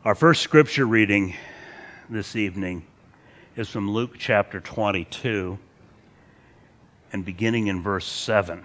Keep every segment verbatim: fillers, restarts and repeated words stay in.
Our first scripture reading this evening is from Luke chapter twenty-two and beginning in verse seven.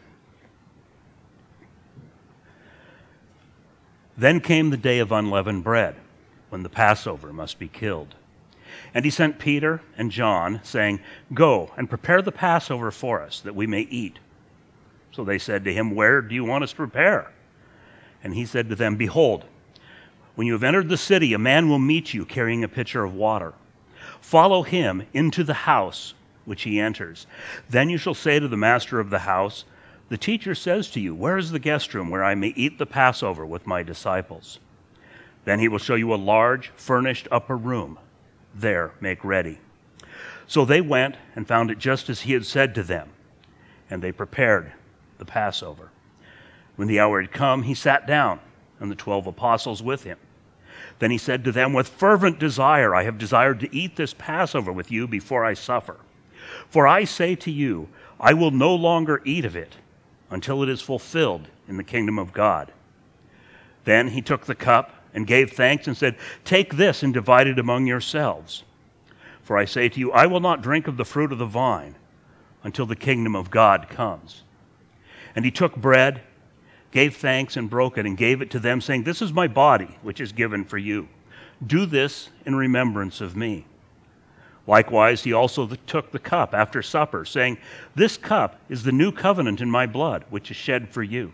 Then came the day of unleavened bread, when the Passover must be killed. And he sent Peter and John, saying, "Go and prepare the Passover for us, that we may eat." So they said to him, "Where do you want us to prepare?" And he said to them, "Behold, when you have entered the city, a man will meet you carrying a pitcher of water. Follow him into the house which he enters. Then you shall say to the master of the house, 'The teacher says to you, where is the guest room where I may eat the Passover with my disciples?' Then he will show you a large, furnished upper room. There make ready." So they went and found it just as he had said to them, and they prepared the Passover. When the hour had come, he sat down, and the twelve apostles with him. Then he said to them, "With fervent desire I have desired to eat this Passover with you before I suffer. For I say to you, I will no longer eat of it until it is fulfilled in the kingdom of God." Then he took the cup and gave thanks and said, "Take this and divide it among yourselves. For I say to you, I will not drink of the fruit of the vine until the kingdom of God comes." And he took bread, gave thanks, and broke it, and gave it to them, saying, "This is my body, which is given for you. Do this in remembrance of me." Likewise, he also took the cup after supper, saying, "This cup is the new covenant in my blood, which is shed for you."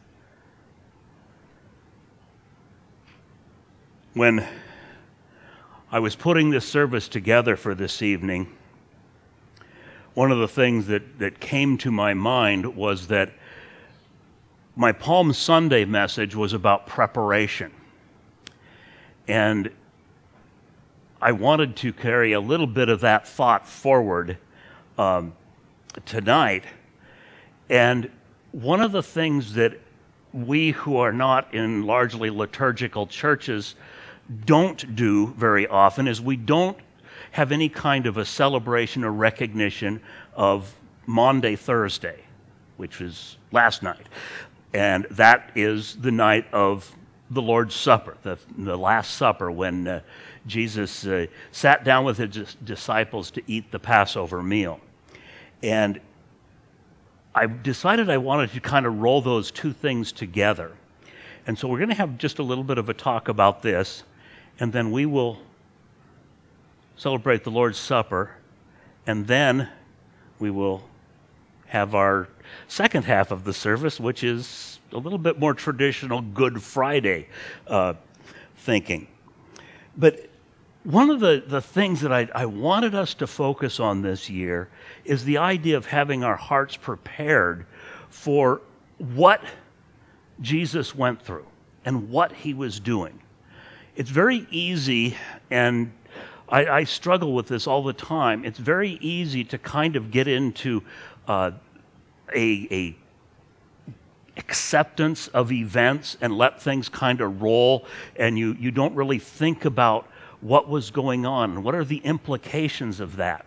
When I was putting this service together for this evening, one of the things that, that came to my mind was that my Palm Sunday message was about preparation. And I wanted to carry a little bit of that thought forward um, tonight. And one of the things that we who are not in largely liturgical churches don't do very often is we don't have any kind of a celebration or recognition of Maundy Thursday, which was last night. And that is the night of the Lord's Supper, the, the Last Supper, when uh, Jesus uh, sat down with his disciples to eat the Passover meal. And I decided I wanted to kind of roll those two things together. And so we're going to have just a little bit of a talk about this, and then we will celebrate the Lord's Supper, and then we will have our second half of the service, which is a little bit more traditional Good Friday uh, thinking. But one of the, the things that I, I wanted us to focus on this year is the idea of having our hearts prepared for what Jesus went through and what he was doing. It's very easy, and I, I struggle with this all the time, it's very easy to kind of get into uh, a, a acceptance of events and let things kind of roll, and you, you don't really think about what was going on and what are the implications of that.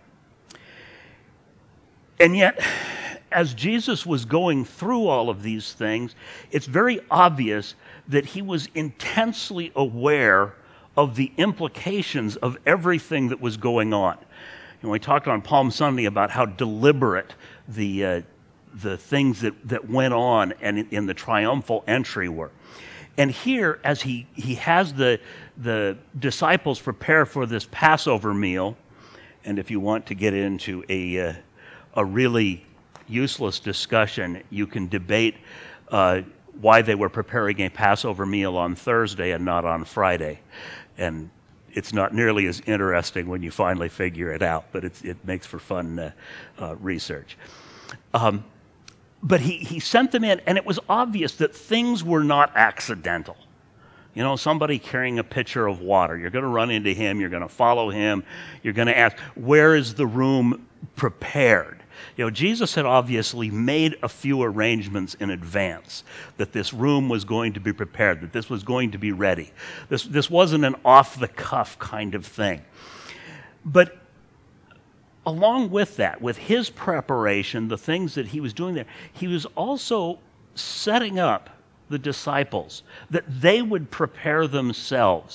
And yet, as Jesus was going through all of these things, it's very obvious that he was intensely aware of the implications of everything that was going on. And we talked on Palm Sunday about how deliberate the uh, the things that, that went on and in, in the triumphal entry were. And here, as he, he has the, the disciples prepare for this Passover meal, and if you want to get into a, uh, a really useless discussion, you can debate uh, why they were preparing a Passover meal on Thursday and not on Friday. And it's not nearly as interesting when you finally figure it out, but it's, it makes for fun uh, uh, research. Um, But he, he sent them in, and it was obvious that things were not accidental. You know, somebody carrying a pitcher of water, you're going to run into him, you're going to follow him, you're going to ask, where is the room prepared? You know, Jesus had obviously made a few arrangements in advance that this room was going to be prepared, that this was going to be ready. This, this wasn't an off-the-cuff kind of thing. But along with that, with his preparation, the things that he was doing there, he was also setting up the disciples, that they would prepare themselves,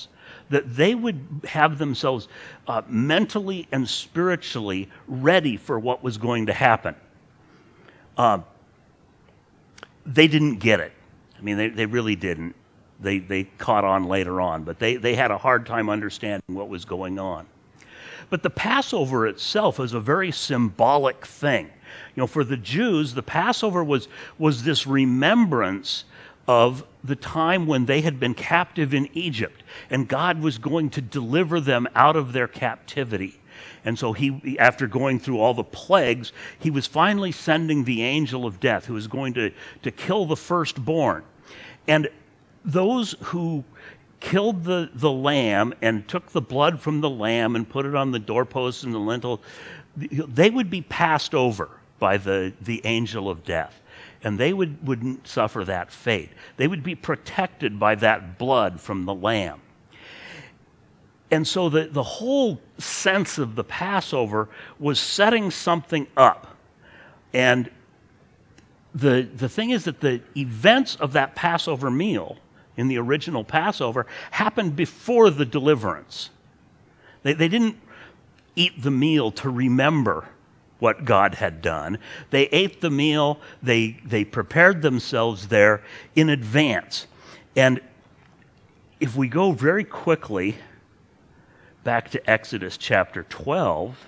that they would have themselves uh, mentally and spiritually ready for what was going to happen. Uh, they didn't get it. I mean, they, they really didn't. They, they caught on later on, but they, they had a hard time understanding what was going on. But the Passover itself is a very symbolic thing. You know, for the Jews, the Passover was, was this remembrance of the time when they had been captive in Egypt, and God was going to deliver them out of their captivity. And so he, after going through all the plagues, he was finally sending the angel of death who was going to, to kill the firstborn. And those who killed the, the lamb and took the blood from the lamb and put it on the doorposts and the lintel, they would be passed over by the, the angel of death. And they would, wouldn't suffer that fate. They would be protected by that blood from the lamb. And so the, the whole sense of the Passover was setting something up. And the, the thing is that the events of that Passover meal in the original Passover happened before the deliverance. They, they didn't eat the meal to remember what God had done. They ate the meal, they, they prepared themselves there in advance. And if we go very quickly back to Exodus chapter twelve,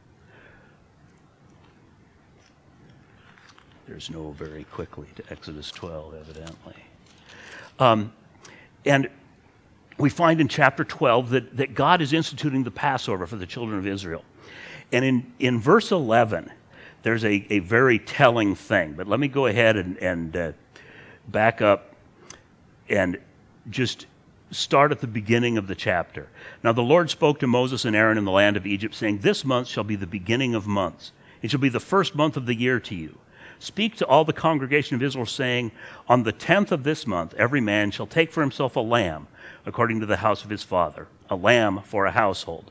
there's no very quickly to Exodus twelve, evidently. Um, and we find in chapter twelve that, that God is instituting the Passover for the children of Israel. And in, in verse eleven, there's a, a very telling thing. But let me go ahead and, and uh, back up and just start at the beginning of the chapter. Now the Lord spoke to Moses and Aaron in the land of Egypt, saying, "This month shall be the beginning of months. It shall be the first month of the year to you. Speak to all the congregation of Israel, saying, on the tenth of this month, every man shall take for himself a lamb, according to the house of his father, a lamb for a household."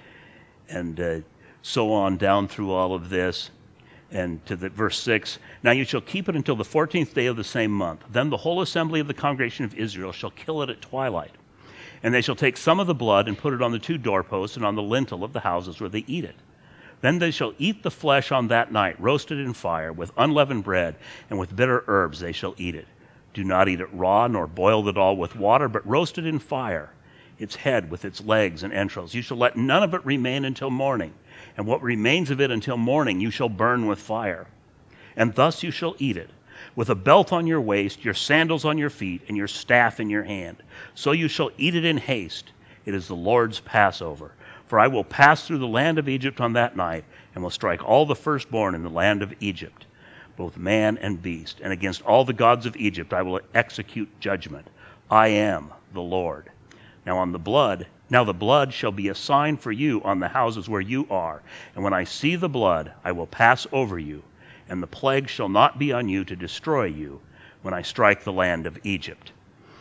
And uh, so on down through all of this. And to the verse six, "Now you shall keep it until the fourteenth day of the same month. Then the whole assembly of the congregation of Israel shall kill it at twilight. And they shall take some of the blood and put it on the two doorposts and on the lintel of the houses where they eat it. Then they shall eat the flesh on that night, roasted in fire, with unleavened bread, and with bitter herbs they shall eat it. Do not eat it raw, nor boil it all with water, but roast it in fire, its head with its legs and entrails. You shall let none of it remain until morning, and what remains of it until morning you shall burn with fire. And thus you shall eat it, with a belt on your waist, your sandals on your feet, and your staff in your hand. So you shall eat it in haste. It is the Lord's Passover. For I will pass through the land of Egypt on that night, and will strike all the firstborn in the land of Egypt, both man and beast. And against all the gods of Egypt I will execute judgment. I am the Lord. Now on the blood, now the blood shall be a sign for you on the houses where you are. And when I see the blood, I will pass over you, and the plague shall not be on you to destroy you when I strike the land of Egypt."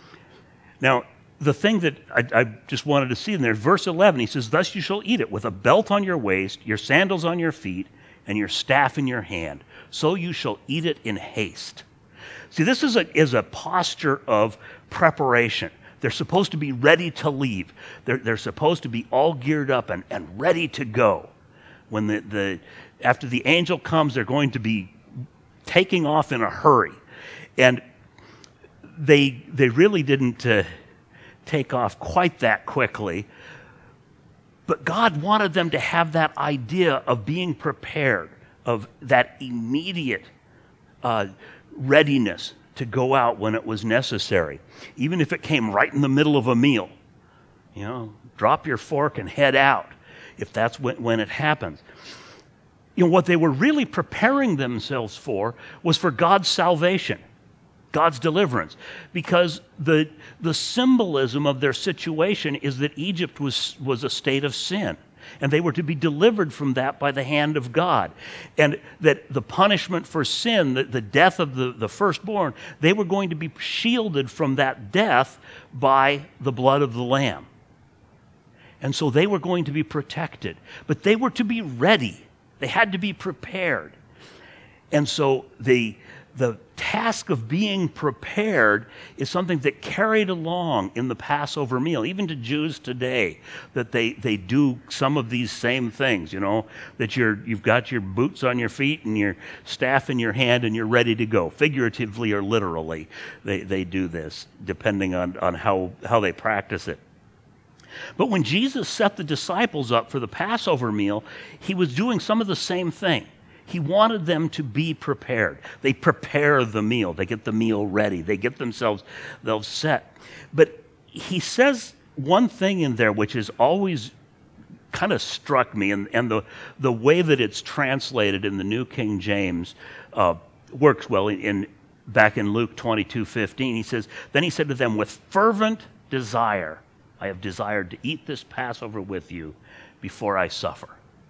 Now, the thing that I, I just wanted to see in there, verse eleven, he says, "Thus you shall eat it, with a belt on your waist, your sandals on your feet, and your staff in your hand. So you shall eat it in haste." See, this is a, is a posture of preparation. They're supposed to be ready to leave. They're, they're supposed to be all geared up and, and ready to go. When the, the after the angel comes, they're going to be taking off in a hurry. And they, they really didn't uh, take off quite that quickly. But God wanted them to have that idea of being prepared, of that immediate uh, readiness to go out when it was necessary, even if it came right in the middle of a meal. You know, drop your fork and head out if that's when, when it happens. You know, what they were really preparing themselves for was for God's salvation, God's deliverance, because the, the symbolism of their situation is that Egypt was, was a state of sin, and they were to be delivered from that by the hand of God. And that the punishment for sin, the, the death of the, the firstborn, they were going to be shielded from that death by the blood of the Lamb. And so they were going to be protected. But they were to be ready. They had to be prepared. And so the, the task of being prepared is something that carried along in the Passover meal, even to Jews today, that they, they do some of these same things, you know, that you're, you've got your boots on your feet and your staff in your hand and you're ready to go. Figuratively or literally, they, they do this, depending on, on how, how they practice it. But when Jesus set the disciples up for the Passover meal, he was doing some of the same thing. He wanted them to be prepared. They prepare the meal. They get the meal ready. They get themselves they'll set. But he says one thing in there which has always kind of struck me, and, and the, the way that it's translated in the New King James uh, works well. In, in back in Luke twenty-two fifteen, he says, "Then he said to them, with fervent desire, I have desired to eat this Passover with you before I suffer."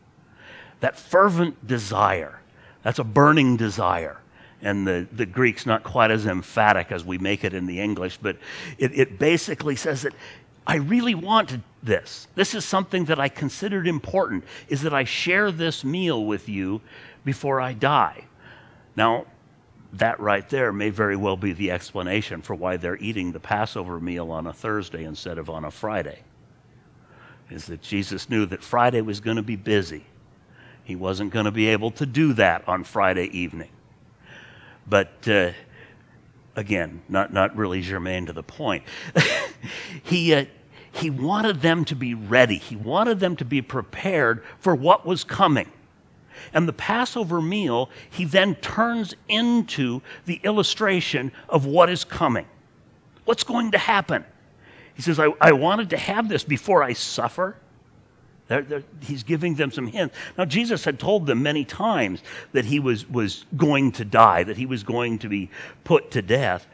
That fervent desire, that's a burning desire. And the, the Greek's not quite as emphatic as we make it in the English, but it, it basically says that I really wanted this. This is something that I considered important, is that I share this meal with you before I die. Now, that right there may very well be the explanation for why they're eating the Passover meal on a Thursday instead of on a Friday, is that Jesus knew that Friday was going to be busy. He wasn't going to be able to do that on Friday evening. But uh, again, not, not really germane to the point. he, uh, he wanted them to be ready. He wanted them to be prepared for what was coming. And the Passover meal, he then turns into the illustration of what is coming. What's going to happen? He says, I, I wanted to have this before I suffer. They're, they're, he's giving them some hints. Now, Jesus had told them many times that he was, was going to die, that he was going to be put to death.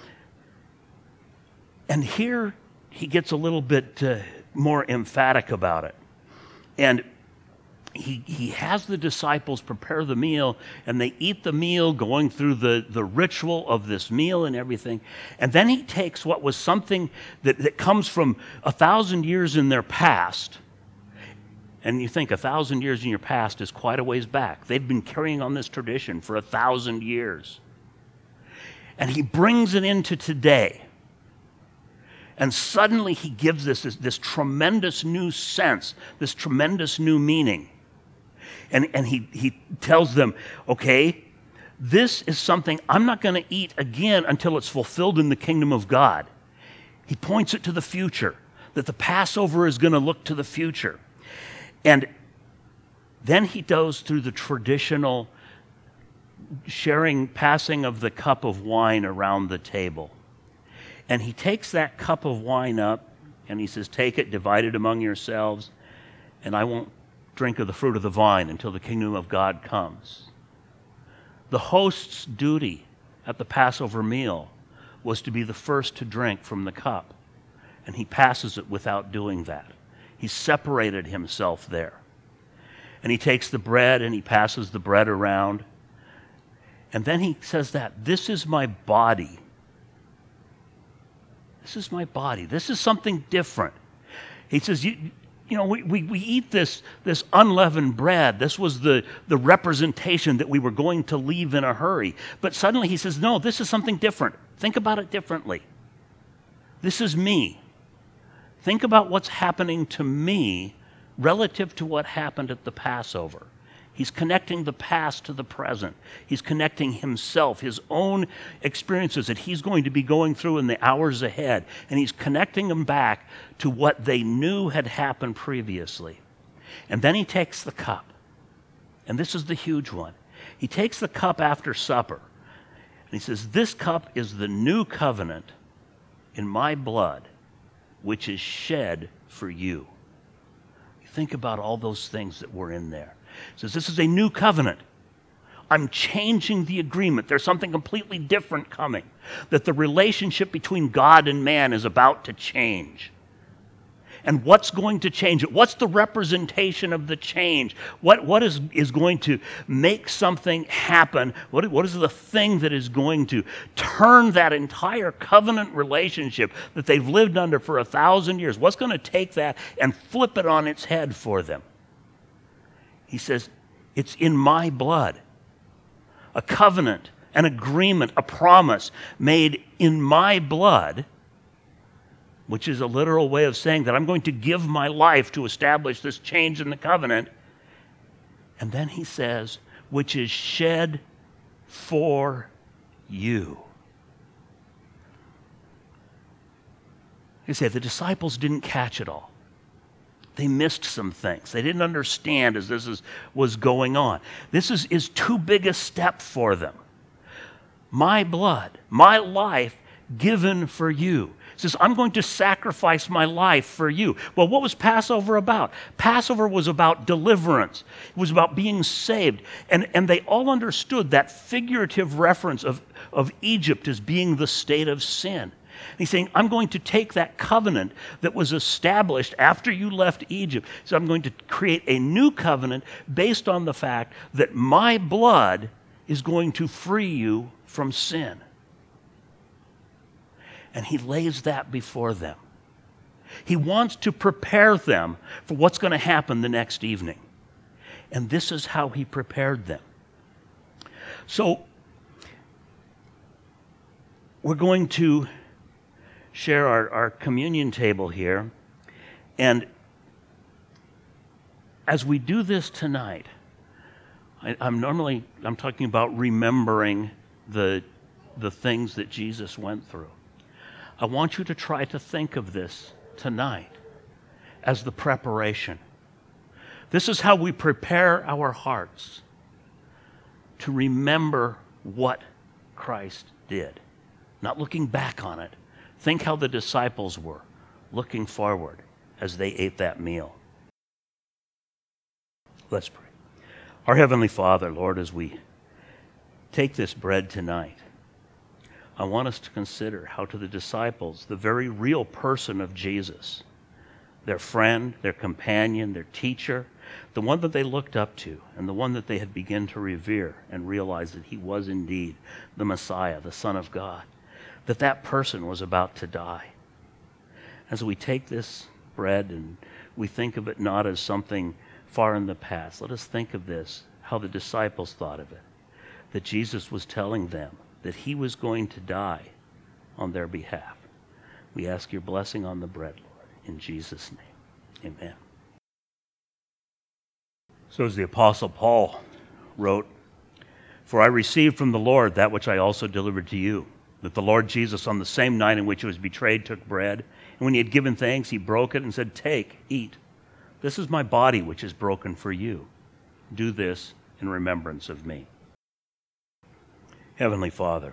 And here he gets a little bit uh, more emphatic about it. And he, he has the disciples prepare the meal, and they eat the meal, going through the, the ritual of this meal and everything. And then he takes what was something that, that comes from a thousand years in their past. And you think a thousand years in your past is quite a ways back. They've been carrying on this tradition for a thousand years. And he brings it into today. And suddenly he gives this, this, this tremendous new sense, this tremendous new meaning. And, and he, he tells them, okay, this is something I'm not going to eat again until it's fulfilled in the kingdom of God. He points it to the future, that the Passover is going to look to the future. And then he goes through the traditional sharing, passing of the cup of wine around the table. And he takes that cup of wine up and he says, take it, divide it among yourselves, and I won't drink of the fruit of the vine until the kingdom of God comes. The host's duty at the Passover meal was to be the first to drink from the cup. And he passes it without doing that. He separated himself there. And he takes the bread and he passes the bread around. And then he says that, this is my body. This is my body. This is something different. He says, you, you know, we, we, we eat this, this unleavened bread. This was the, the representation that we were going to leave in a hurry. But suddenly he says, no, this is something different. Think about it differently. This is me. Think about what's happening to me relative to what happened at the Passover. He's connecting the past to the present. He's connecting himself, his own experiences that he's going to be going through in the hours ahead. And he's connecting them back to what they knew had happened previously. And then he takes the cup. And this is the huge one. He takes the cup after supper. And he says, this cup is the new covenant in my blood, which is shed for you. Think about all those things that were in there. It says, this is a new covenant. I'm changing the agreement. There's something completely different coming. That the relationship between God and man is about to change. And what's going to change it? What's the representation of the change? What, what is, is going to make something happen? What, what is the thing that is going to turn that entire covenant relationship that they've lived under for a thousand years? What's going to take that and flip it on its head for them? He says, it's in my blood. A covenant an agreement, a promise made in my blood, which is a literal way of saying that I'm going to give my life to establish this change in the covenant. And then he says, which is shed for you. You say, the disciples didn't catch it all. They missed some things. They didn't understand as this is, was going on. This is, is too big a step for them. My blood, my life given for you. He says, I'm going to sacrifice my life for you. Well, what was Passover about? Passover was about deliverance. It was about being saved. And, and they all understood that figurative reference of, of Egypt as being the state of sin. He's saying, I'm going to take that covenant that was established after you left Egypt. So I'm going to create a new covenant based on the fact that my blood is going to free you from sin. And he lays that before them. He wants to prepare them for what's going to happen the next evening. And this is how he prepared them. So we're going to share our, our communion table here. And as we do this tonight, I, I'm normally, I'm talking about remembering the, the things that Jesus went through. I want you to try to think of this tonight as the preparation. This is how we prepare our hearts to remember what Christ did. Not looking back on it. Think how the disciples were, looking forward as they ate that meal. Let's pray. Our Heavenly Father, Lord, as we take this bread tonight, I want us to consider how to the disciples, the very real person of Jesus, their friend, their companion, their teacher, the one that they looked up to, and the one that they had begun to revere and realize that he was indeed the Messiah, the Son of God, that that person was about to die. As we take this bread and we think of it not as something far in the past, let us think of this, how the disciples thought of it, that Jesus was telling them that he was going to die on their behalf. We ask your blessing on the bread, Lord, in Jesus' name. Amen. So as the Apostle Paul wrote, "For I received from the Lord that which I also delivered to you, that the Lord Jesus, on the same night in which he was betrayed, took bread, and when he had given thanks, he broke it and said, 'Take, eat. This is my body which is broken for you. Do this in remembrance of me.'" Heavenly Father,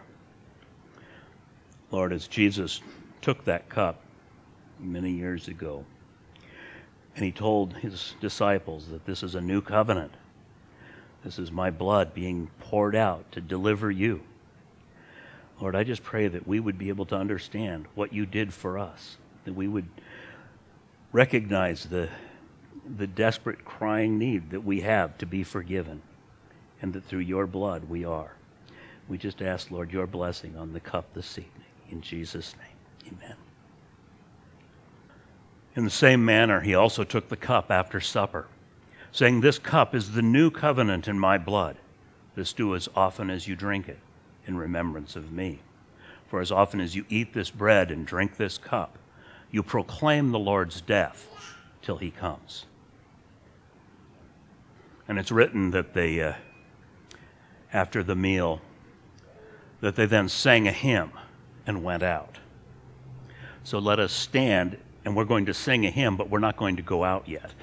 Lord, as Jesus took that cup many years ago, and he told his disciples that this is a new covenant. This is my blood being poured out to deliver you. Lord, I just pray that we would be able to understand what you did for us, that we would recognize the, the desperate crying need that we have to be forgiven, and that through your blood we are. We just ask, Lord, your blessing on the cup this evening. In Jesus' name, amen. In the same manner, he also took the cup after supper, saying, "This cup is the new covenant in my blood. This do as often as you drink it, in remembrance of me. For as often as you eat this bread and drink this cup, you proclaim the Lord's death till he comes." And it's written that they, uh, after the meal, that they then sang a hymn and went out. So let us stand, and we're going to sing a hymn, but we're not going to go out yet.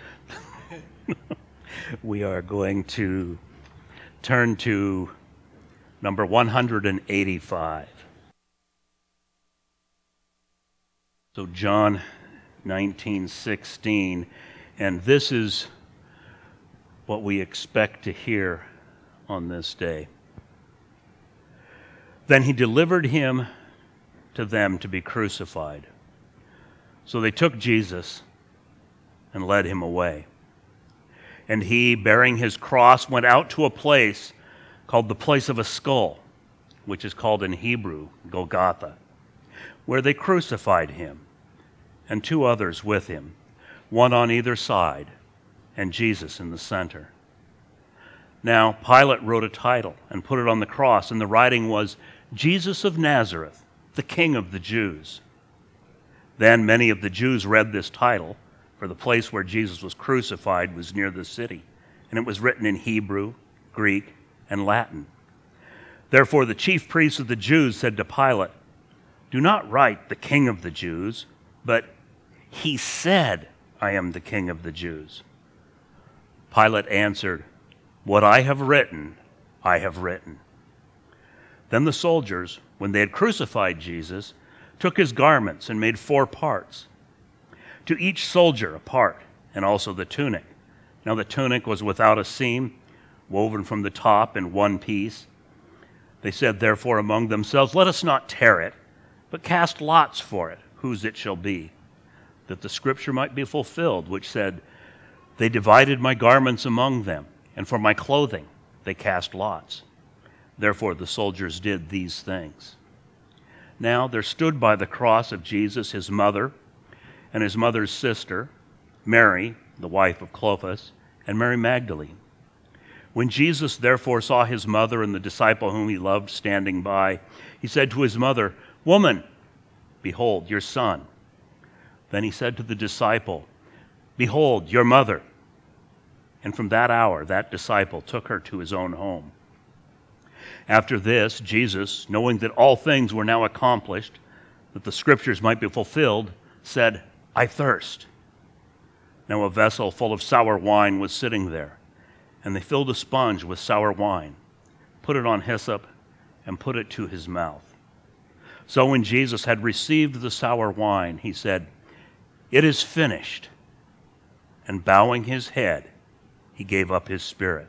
We are going to turn to number one hundred eighty-five. So John nineteen sixteen, and this is what we expect to hear on this day. "Then he delivered him to them to be crucified. So they took Jesus and led him away. And he, bearing his cross, went out to a place called the place of a skull, which is called in Hebrew Golgotha, where they crucified him, and two others with him, one on either side, and Jesus in the center. Now Pilate wrote a title and put it on the cross, and the writing was, Jesus of Nazareth, the King of the Jews. Then many of the Jews read this title, for the place where Jesus was crucified was near the city, and it was written in Hebrew, Greek, and Latin. Therefore the chief priests of the Jews said to Pilate, do not write the King of the Jews, but he said, I am the King of the Jews. Pilate answered, what I have written, I have written. Then the soldiers, when they had crucified Jesus, took his garments and made four parts, to each soldier a part, and also the tunic. Now the tunic was without a seam, woven from the top in one piece. They said therefore among themselves, let us not tear it, but cast lots for it, whose it shall be, that the scripture might be fulfilled, which said, they divided my garments among them, and for my clothing they cast lots. Therefore the soldiers did these things. Now there stood by the cross of Jesus his mother, and his mother's sister, Mary, the wife of Clopas, and Mary Magdalene. When Jesus therefore saw his mother and the disciple whom he loved standing by, he said to his mother, woman, behold your son. Then he said to the disciple, behold your mother. And from that hour that disciple took her to his own home. After this, Jesus, knowing that all things were now accomplished, that the scriptures might be fulfilled, said, I thirst. Now a vessel full of sour wine was sitting there, and they filled a sponge with sour wine, put it on hyssop, and put it to his mouth. So when Jesus had received the sour wine, he said, it is finished. And bowing his head, he gave up his spirit.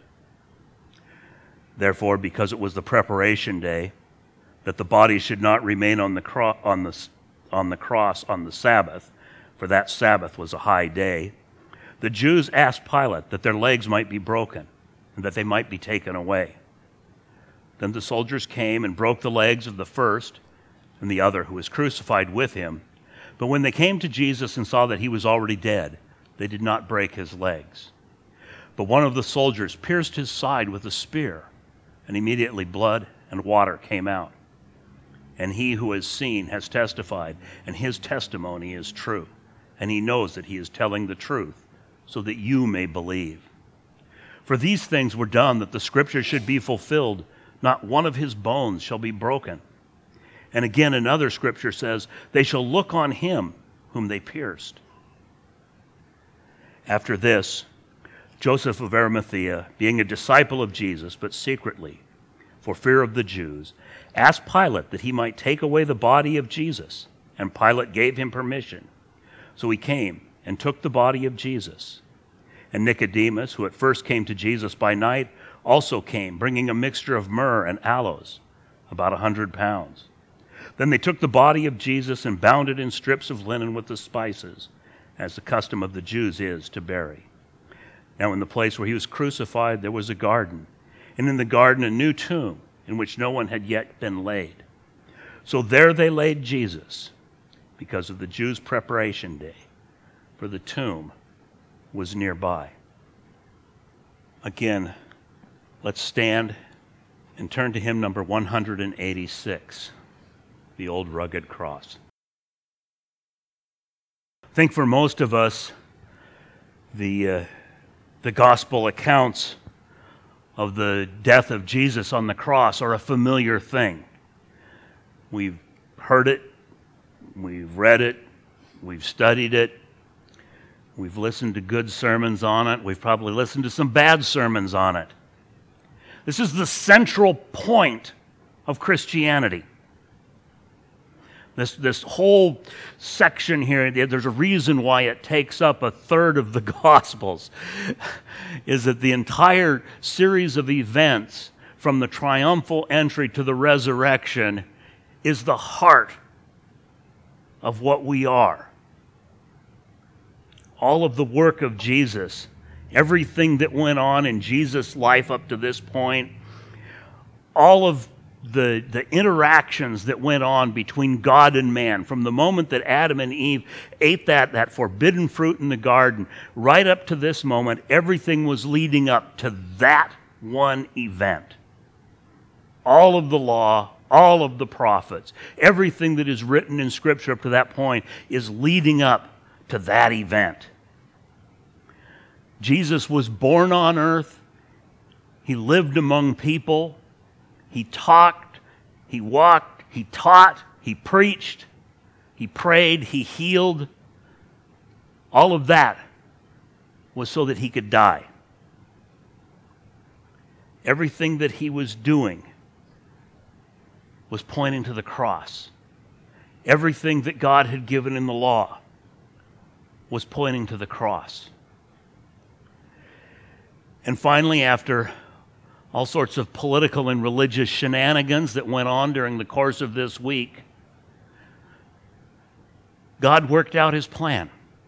Therefore, because it was the preparation day, that the body should not remain on the, cro- on, the, on the cross on the Sabbath, for that Sabbath was a high day, the Jews asked Pilate that their legs might be broken and that they might be taken away. Then the soldiers came and broke the legs of the first and the other who was crucified with him. But when they came to Jesus and saw that he was already dead, they did not break his legs. But one of the soldiers pierced his side with a spear, and immediately blood and water came out. And he who has seen has testified, and his testimony is true. And he knows that he is telling the truth, so that you may believe. For these things were done that the scripture should be fulfilled. Not one of his bones shall be broken. And again, another scripture says, they shall look on him whom they pierced. After this, Joseph of Arimathea, being a disciple of Jesus, but secretly, for fear of the Jews, asked Pilate that he might take away the body of Jesus. And Pilate gave him permission. So he came and took the body of Jesus. And Nicodemus, who at first came to Jesus by night, also came, bringing a mixture of myrrh and aloes, about a hundred pounds. Then they took the body of Jesus and bound it in strips of linen with the spices, as the custom of the Jews is to bury. Now in the place where he was crucified there was a garden, and in the garden a new tomb, in which no one had yet been laid. So there they laid Jesus, because of the Jews' preparation day, for the tomb was nearby. Again, let's stand and turn to hymn number one hundred eighty-six, The Old Rugged Cross. I think for most of us, the, uh, the gospel accounts of the death of Jesus on the cross are a familiar thing. We've heard it, we've read it, we've studied it, we've listened to good sermons on it, we've probably listened to some bad sermons on it. This is the central point of Christianity. This, this whole section here, there's a reason why it takes up a third of the Gospels, is that the entire series of events from the triumphal entry to the resurrection is the heart of what we are. All of the work of Jesus, everything that went on in Jesus' life up to this point, all of the, the interactions that went on between God and man, from the moment that Adam and Eve ate that, that forbidden fruit in the garden, right up to this moment, everything was leading up to that one event. All of the law, all of the prophets, everything that is written in Scripture up to that point is leading up to that event. Jesus was born on earth. He lived among people. He talked, he walked, he taught, he preached, he prayed, he healed. All of that was so that he could die. Everything that he was doing was pointing to the cross. Everything that God had given in the law was pointing to the cross. And finally, after all sorts of political and religious shenanigans that went on during the course of this week, God worked out his plan.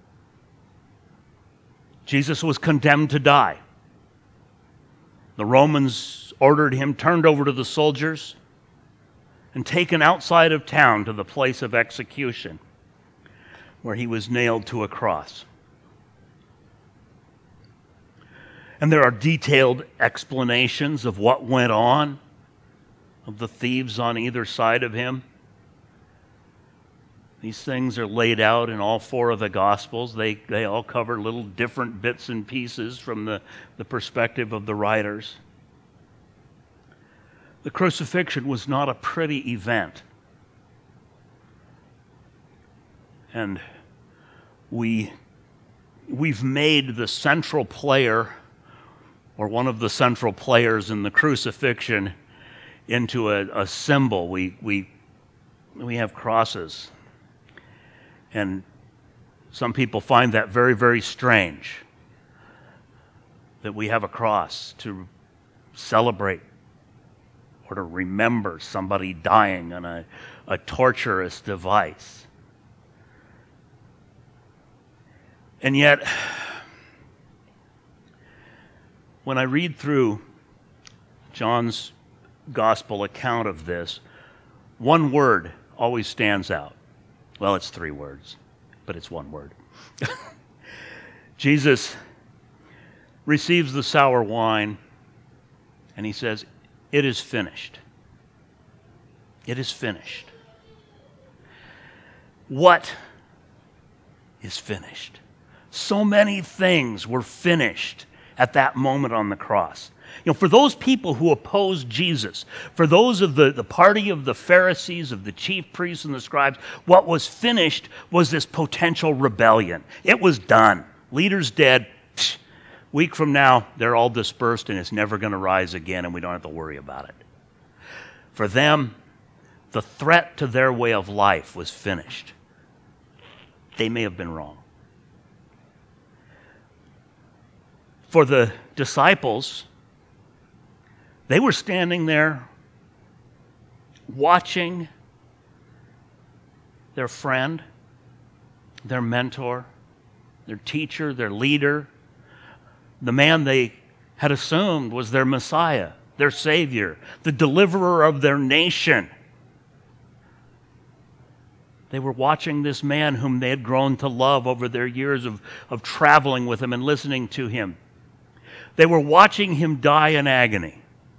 Jesus was condemned to die. The Romans ordered him turned over to the soldiers and taken outside of town to the place of execution, where he was nailed to a cross. And there are detailed explanations of what went on, of the thieves on either side of him. These things are laid out in all four of the Gospels. They, they all cover little different bits and pieces from the, the perspective of the writers. The crucifixion was not a pretty event. And we, we've made the central player, or one of the central players in the crucifixion, into a, a symbol. We, we, we have crosses. And some people find that very, very strange, that we have a cross to celebrate or to remember somebody dying on a, a torturous device. And yet, when I read through John's gospel account of this, one word always stands out. Well, it's three words, but it's one word. Jesus receives the sour wine, and he says, "It is finished." It is finished. What is finished? So many things were finished at that moment on the cross. You know, for those people who opposed Jesus, for those of the, the party of the Pharisees, of the chief priests and the scribes, what was finished was this potential rebellion. It was done. Leaders dead. Psh, week from now, they're all dispersed and it's never going to rise again and we don't have to worry about it. For them, the threat to their way of life was finished. They may have been wrong. For the disciples, they were standing there watching their friend, their mentor, their teacher, their leader, the man they had assumed was their Messiah, their Savior, the deliverer of their nation. They were watching this man whom they had grown to love over their years of, of traveling with him and listening to him. They were watching him die in agony.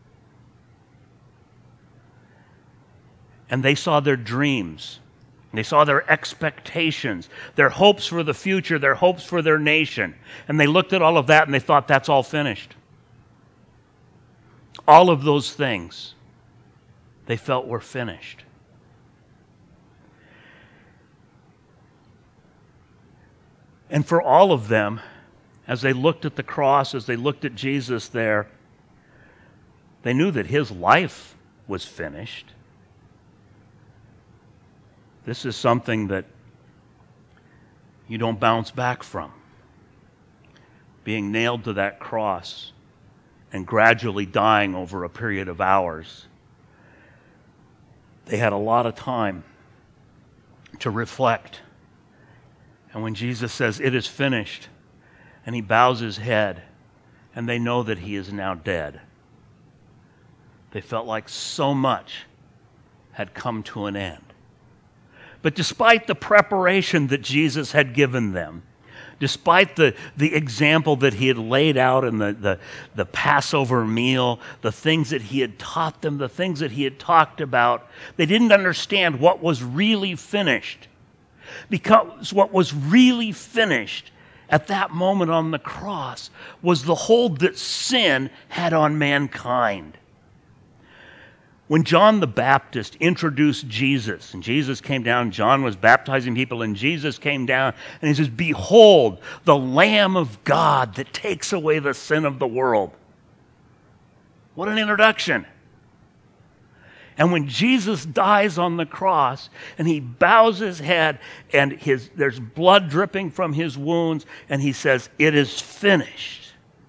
And they saw their dreams. They saw their expectations, their hopes for the future, their hopes for their nation. And they looked at all of that and they thought, that's all finished. All of those things they felt were finished. And for all of them, as they looked at the cross, as they looked at Jesus there, they knew that his life was finished. This is something that you don't bounce back from. Being nailed to that cross and gradually dying over a period of hours. They had a lot of time to reflect. And when Jesus says, "It is finished," and he bows his head, and they know that he is now dead, they felt like so much had come to an end. But despite the preparation that Jesus had given them, Despite the, the example that he had laid out in the, the, the Passover meal, the things that he had taught them, the things that he had talked about, they didn't understand what was really finished. Because what was really finished at that moment on the cross was the hold that sin had on mankind. When John the Baptist introduced Jesus, and Jesus came down, John was baptizing people, and Jesus came down, and he says, "Behold, the Lamb of God that takes away the sin of the world." What an introduction. And when Jesus dies on the cross, and he bows his head, and his, there's blood dripping from his wounds, and he says, "It is finished."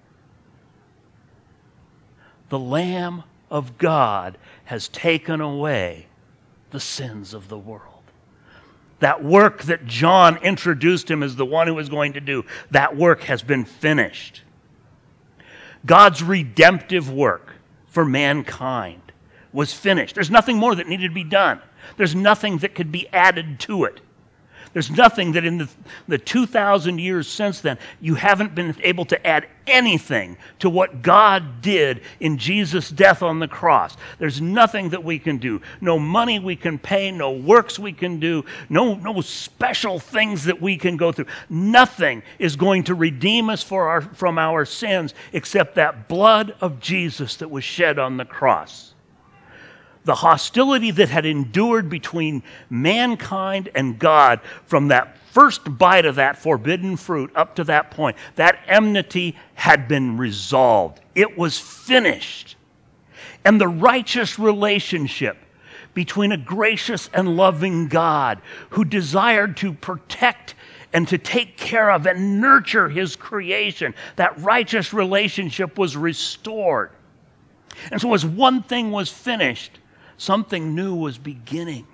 The Lamb of God has taken away the sins of the world. That work that John introduced him as the one who was going to do, that work has been finished. God's redemptive work for mankind was finished. There's nothing more that needed to be done. There's nothing that could be added to it. There's nothing that in the, the two thousand years since then, you haven't been able to add anything to what God did in Jesus' death on the cross. There's nothing that we can do. No money we can pay, no works we can do, no, no special things that we can go through. Nothing is going to redeem us for our, from our sins except that blood of Jesus that was shed on the cross. The hostility that had endured between mankind and God from that first bite of that forbidden fruit up to that point, that enmity had been resolved. It was finished. And the righteous relationship between a gracious and loving God who desired to protect and to take care of and nurture his creation, that righteous relationship was restored. And so as one thing was finished, something new was beginning.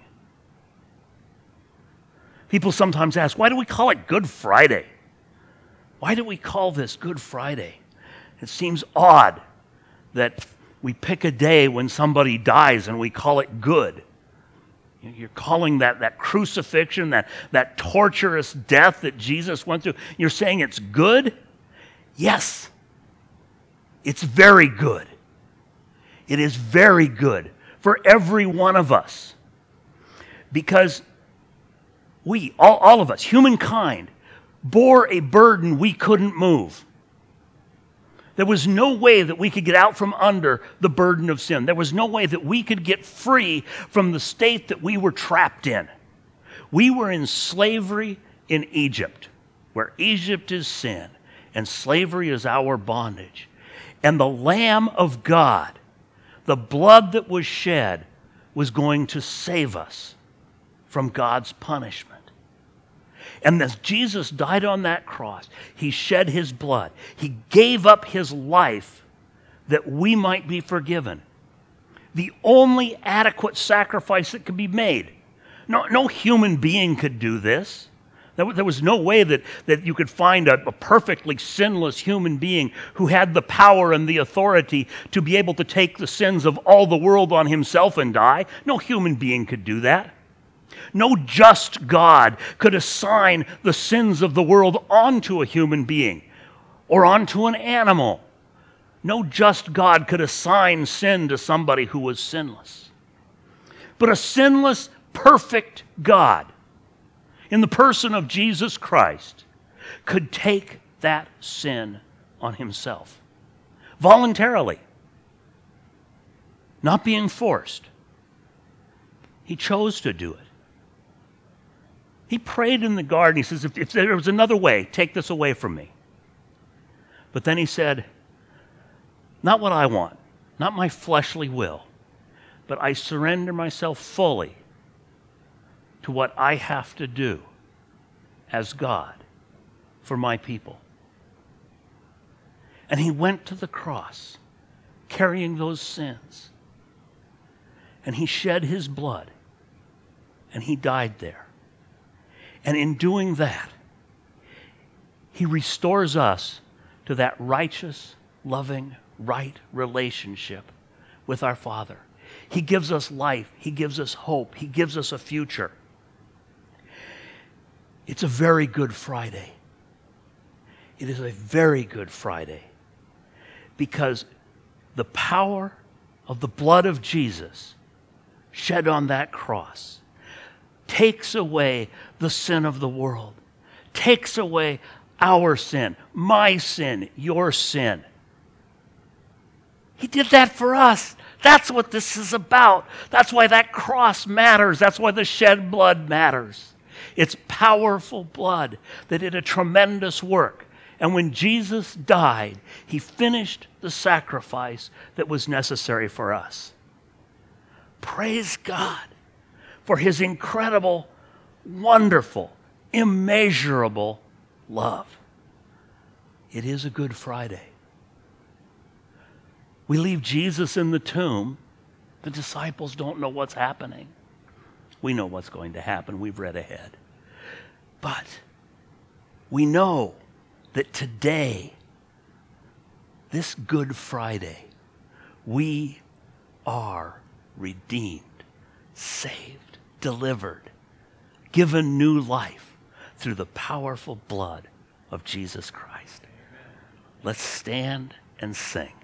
People sometimes ask, why do we call it Good Friday? Why do we call this Good Friday? It seems odd that we pick a day when somebody dies and we call it good. You're calling that, that crucifixion, that, that torturous death that Jesus went through, you're saying it's good? Yes, it's very good. It is very good for every one of us. Because we, all, all of us, humankind, bore a burden we couldn't move. There was no way that we could get out from under the burden of sin. There was no way that we could get free from the state that we were trapped in. We were in slavery in Egypt, where Egypt is sin and slavery is our bondage. And the Lamb of God, the blood that was shed, was going to save us from God's punishment. And as Jesus died on that cross, he shed his blood. He gave up his life that we might be forgiven. The only adequate sacrifice that could be made. No, no human being could do this. There was no way that, that you could find a, a perfectly sinless human being who had the power and the authority to be able to take the sins of all the world on himself and die. No human being could do that. No just God could assign the sins of the world onto a human being or onto an animal. No just God could assign sin to somebody who was sinless. But a sinless, perfect God, in the person of Jesus Christ, could take that sin on himself voluntarily, not being forced. He chose to do it. He prayed in the garden. He says, if, if there was another way, take this away from me. But then he said, not what I want, not my fleshly will, but I surrender myself fully to what I have to do as God for my people. And he went to the cross carrying those sins. And he shed his blood. And he died there. And in doing that, he restores us to that righteous, loving, right relationship with our Father. He gives us life. He gives us hope. He gives us a future. It's a very good Friday. It is a very Good Friday because the power of the blood of Jesus shed on that cross takes away the sin of the world, takes away our sin, my sin, your sin. He did that for us. That's what this is about. That's why that cross matters. That's why the shed blood matters. It's powerful blood that did a tremendous work. And when Jesus died, he finished the sacrifice that was necessary for us. Praise God for his incredible, wonderful, immeasurable love. It is a Good Friday. We leave Jesus in the tomb. The disciples don't know what's happening. We know what's going to happen. We've read ahead. But we know that today, this Good Friday, we are redeemed, saved, delivered, given new life through the powerful blood of Jesus Christ. Let's stand and sing.